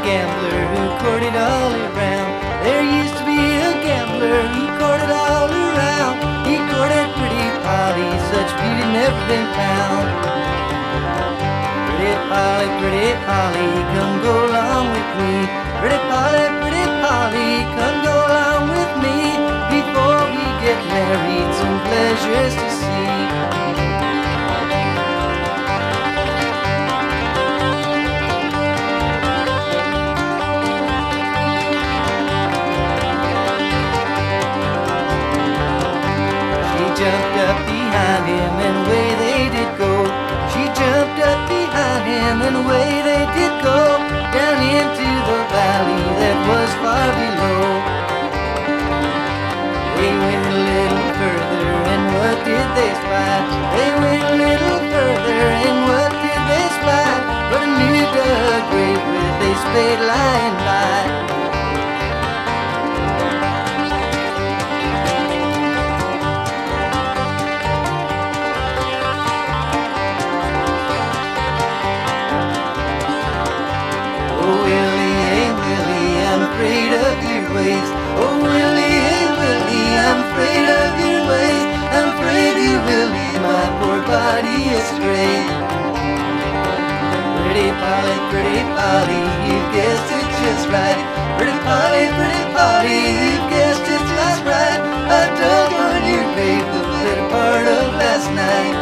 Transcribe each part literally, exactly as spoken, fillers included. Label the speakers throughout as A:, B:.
A: gambler who courted all around. There used to be a gambler who courted all around. He courted pretty Polly, such beauty never been found. Pretty Polly, pretty Polly, come go along with me. Pretty Polly, pretty Polly, come go along with me. Before we get married, some pleasures to see. Jumped up behind him and away they did go. She jumped up behind him and away they did go, down into the valley that was far below. They went a little further and what did they spy? They went a little further and what did they spy? But a new dug grave with a spade lying by. Afraid of your ways. Oh Willie, hey Willie, I'm afraid of your ways. I'm afraid you will lead my poor body astray. Pretty Polly, pretty Polly, you guessed it just right. Pretty Polly, pretty Polly, you guessed it just right. I dug on your grave the better part of last night.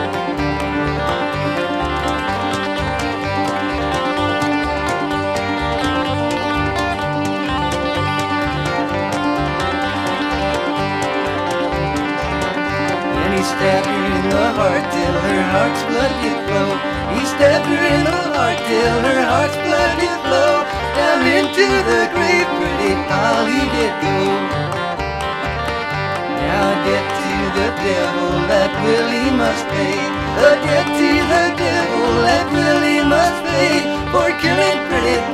A: He stabbed her in the heart till her heart's blood did flow. He stabbed her in the heart till her heart's blood did flow. Down into the grave pretty Polly did go. Now a debt to the devil that Willie must pay. A debt to the devil that Willie must pay for killing pretty